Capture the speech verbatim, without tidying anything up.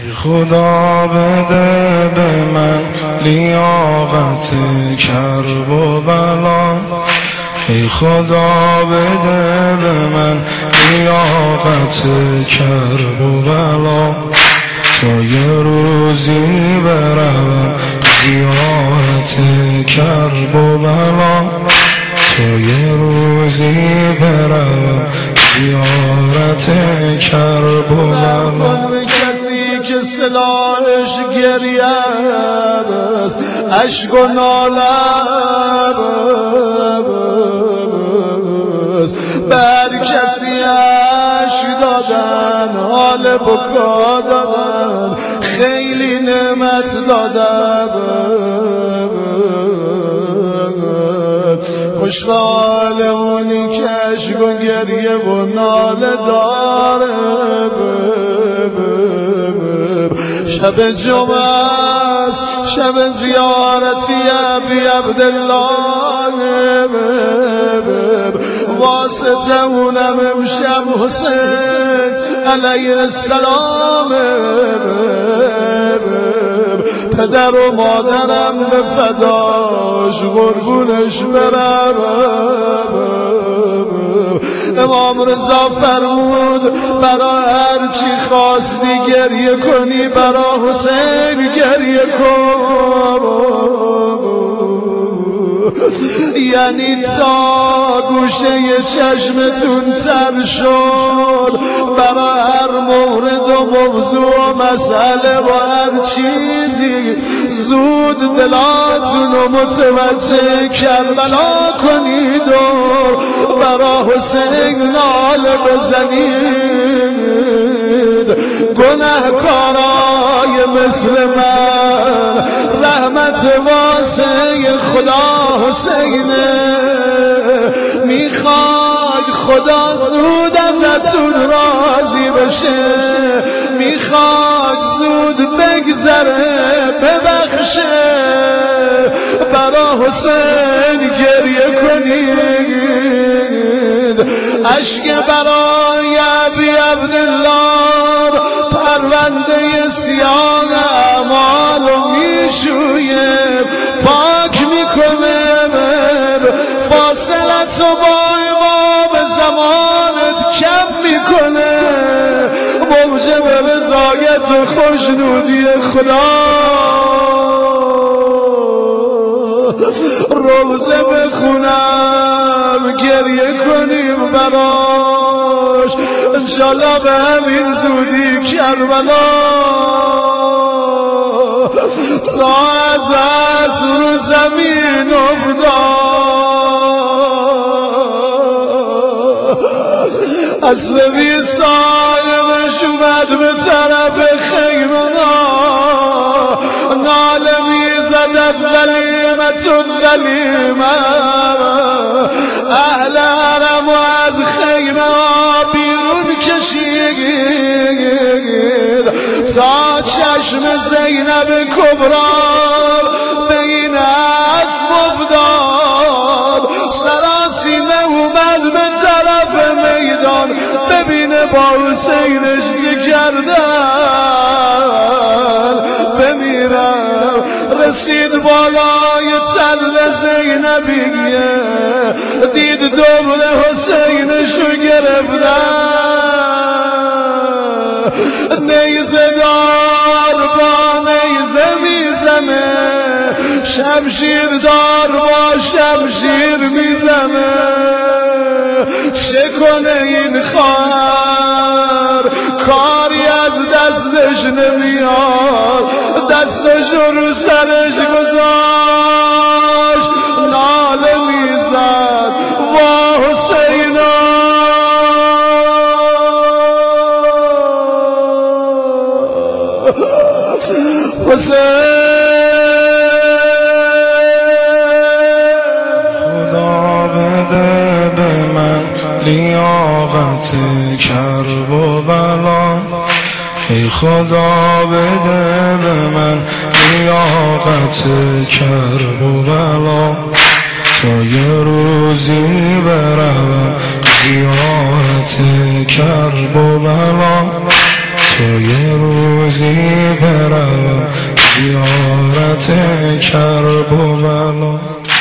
خدا بده به من لیاقت کرب و بلا، ای خدا بده به من لیاقت کرب و بلا، تا یه روزی برم زیارت کرب و بلا، تا یه روزی برم زیارت کرب و بلا. که سلاحش گریه است، عشق و ناله است، بر کسی عشق دادن، حال بکا دادن، خیلی نعمت دادن، خوش به حال اونی که عشق و گریه و ناله داره. شب جمعه است، شب زیارتی ابی عبدالله، واسطه اونم امشب حسین علیه السلام، پدر و مادرم به فداش قربونش برم. امام رضا فرمود برا هر چی خواستی گریه کنی، برا حسین گریه کن. یعنی تا گوشه چشمتون تر شد، برا هر مورد و موضوع و مسئله و هر چیزی زود دلاتون رو متوجه کربلا کنید و برا حسین ناله بزنید. گناهکارای مثل من رحمت واسه خدا حسینه، میخواد خدا زود ازتون راضی بشه، میخواد زود بگذره ببخشه، برا حسین گریه کنید. عشق برای ابی عبدالله پرونده سیاه اعمالو میشویه، پاک میکنه، فاصلت و با امام زمانت کم میکنه، موجب رضایت و خوشنودی خدا. روزه بخونم گریه کنیم براش، انشالله به همین زودی کربلا تا از عصر رو زمین افتاد، اسب بی صاحبش اومد به طرف خیمه، ناله میزد از ظلیمت ظلیمه، اهل حرم و از خیمه بیرون کشید تا چشم زینب کبرا بین اسب افتاد. سراسیمه اومد به طرف میدان ببینه با حسینش چه کردن، بمیرم. رسید بالای تل زینبیه، دید دبل حسینشو گرفتن، نیزه دار با نیزه میزنه، شمشیر دار با شمشیر میزنه. چه کنه این خواهر، کاری از دستش نمیاد، دستش رو سرش گذاشت، ناله میزد وا حسینا. حسین خدا بده به من لیاقت کرب و بلا، ای خدا بده به من لیاقت کرب و بلا، تا یه روزی برم زیارت کرب و بلا، تا یه روزی روزی بروم زیارت کرب و بلا.